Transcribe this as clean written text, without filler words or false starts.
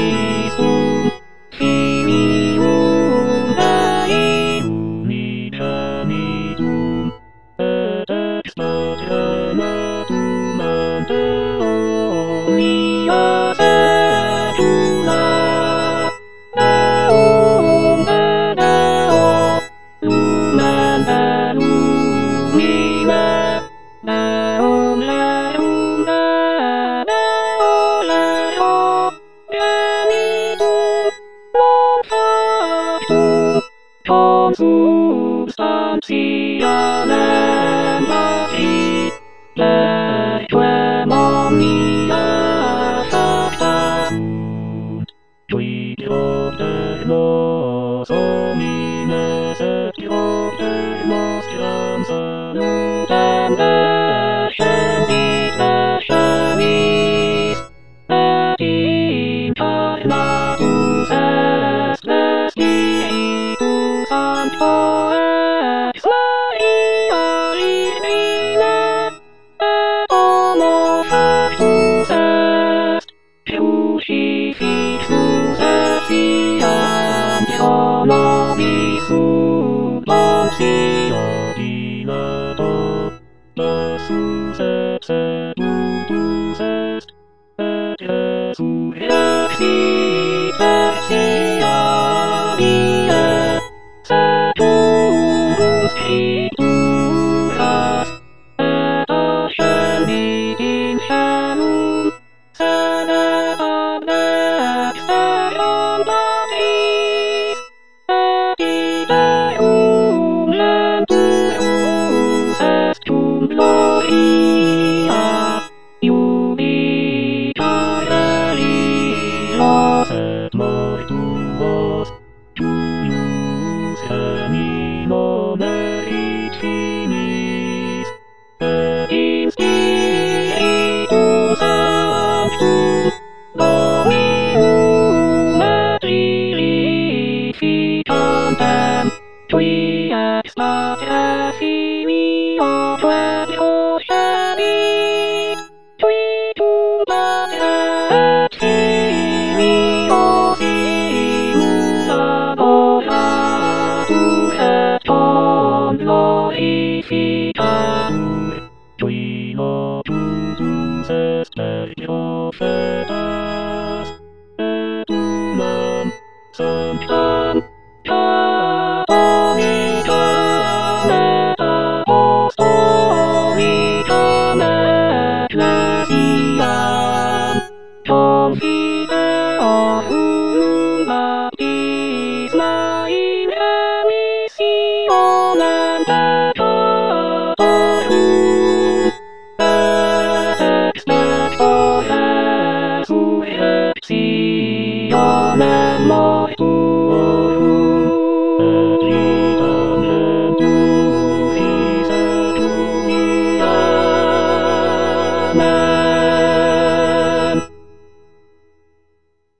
visum, filium Deum unigenitum, et ex paternum ante omnia saecula, Deum Deo, lumen lumine, Deum Leo, genitum, non factum, consubstantialem Patri, lequem omnia facta sunt, qui Deus nos homines et Deus nostram salutem descendit, et incarnatus est Spiritus Sancto ex Maria Virgine, et homo factus est, crucifixus et siam Deo nobis sub Pontio Pilato, passus et sepultus est, et resurrexit tertia die, secundus scripturas, et ascendit in caelum, sedet ad dexteram Patris, et ideum lentus est cum gloria, iubicare vivos et mortuos, tuius gemino merit finis, et in Spiritu Sanctum, Dominum et vivificantem, qui ex Pater Filio Deo scenit, qui cum Pater et Filio simul adoratur et con glorificatur, qui locutus est per profetas, et unam sancta